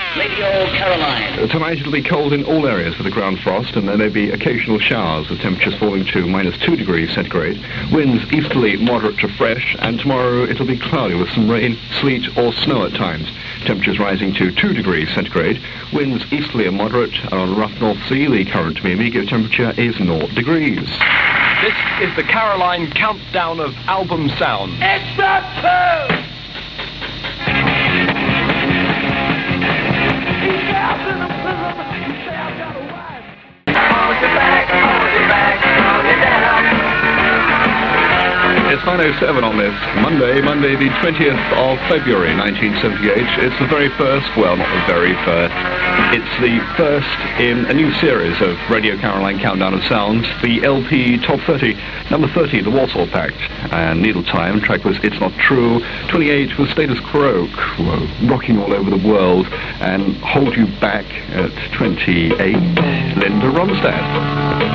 Radio Caroline. Tonight it'll be cold in all areas with a ground frost, and there may be occasional showers with temperatures falling to -2 degrees centigrade. Winds easterly moderate to fresh, and tomorrow it'll be cloudy with some rain, sleet or snow at times. Temperatures rising to 2 degrees centigrade. Winds easterly and moderate, and on rough North Sea the current immediate temperature is 0 degrees. This is the Caroline countdown of album sound. It's the two! It's 9:07 on this Monday the 20th of February 1978. It's the very first, well, not the very first, it's the first in a new series of Radio Caroline Countdown of Sound, the LP Top 30. Number 30, The Warsaw Pact, and Needle Time. Track was It's Not True. 28 was Status Quo, rocking all over the world, and Hold You Back at 28, Linda Ronstadt.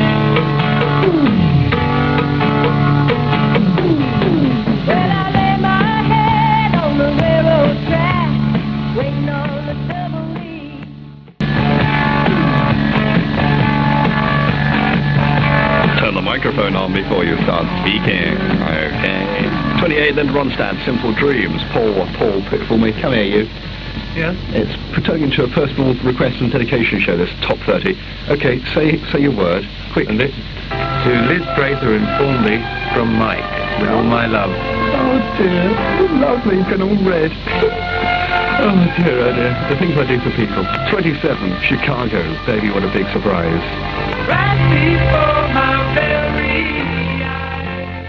Microphone on before you start speaking. Okay. 28, then Ronstadt, Simple Dreams. Paul Pitiful Me, come here, you. Yeah? It's pertaining to a personal request and dedication show, this Top 30. Okay, say your word, quickly. To Liz Fraser and Paul Lee from Mike, with all my love. Oh dear, lovely, and all red. Oh dear. The things I do for people. 27, Chicago. Baby, what a big surprise. Right before my very eyes.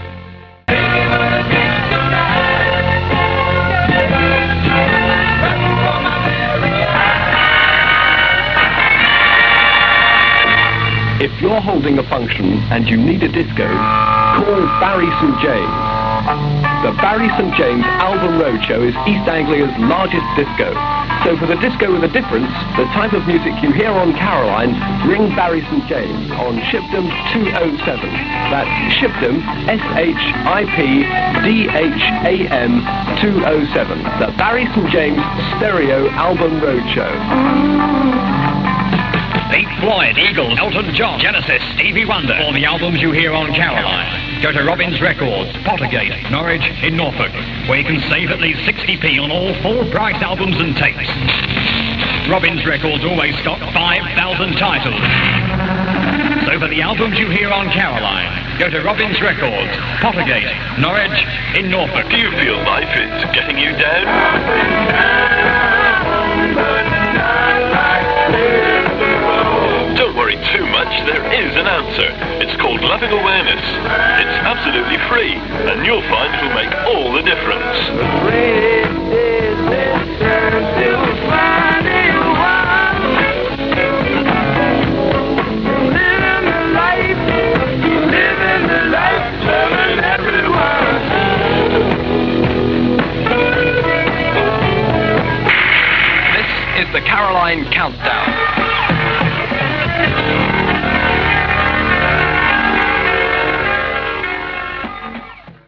If you're holding a function and you need a disco, call Barry St. James. The Barry St. James Album Roadshow is East Anglia's largest disco. So for the disco with a difference, the type of music you hear on Caroline, ring Barry St. James on Shipdham 207. That's Shipdham, SHIPDHAM 207. The Barry St. James Stereo Album Roadshow. Pink Floyd, Eagles, Elton John, Genesis, Stevie Wonder. All the albums you hear on Caroline. Go to Robbins Records, Pottergate, Norwich in Norfolk, where you can save at least 60p on all full-price albums and tapes. Robbins Records always stock 5,000 titles. So for the albums you hear on Caroline, go to Robbins Records, Pottergate, Norwich in Norfolk. Do you feel life is getting you down? Don't worry too much, there is an answer. It's called Loving Awareness. It's absolutely free, and you'll find it'll make all the difference. This is the Caroline Countdown.